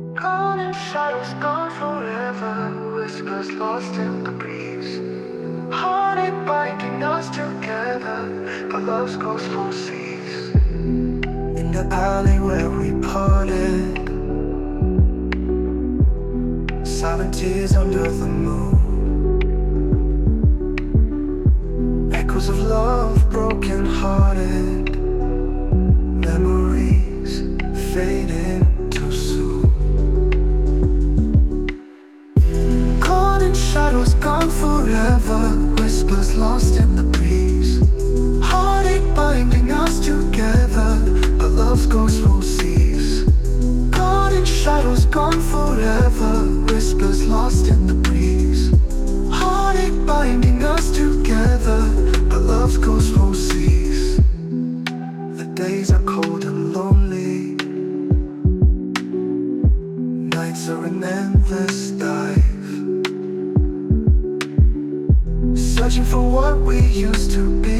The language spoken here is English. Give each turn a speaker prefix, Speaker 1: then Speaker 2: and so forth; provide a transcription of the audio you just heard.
Speaker 1: Gone in shadows, gone forever. Whispers lost in the breeze. Heartache binding us together, but love's ghost won't cease. In the alley where we parted, silent tears under the moon. Echoes of love, broken hearted. Memories fading too soon. Caught in shadows, gone forever. Whispers lost in the breeze. Heartache binding us together, but love's ghost won't cease. Caught in shadows, gone forever. Whispers lost in the breeze. Heartache binding us together, but love's ghost won't cease. The days are cold and lonely. Nights are an endless dive, searching for what we used to be.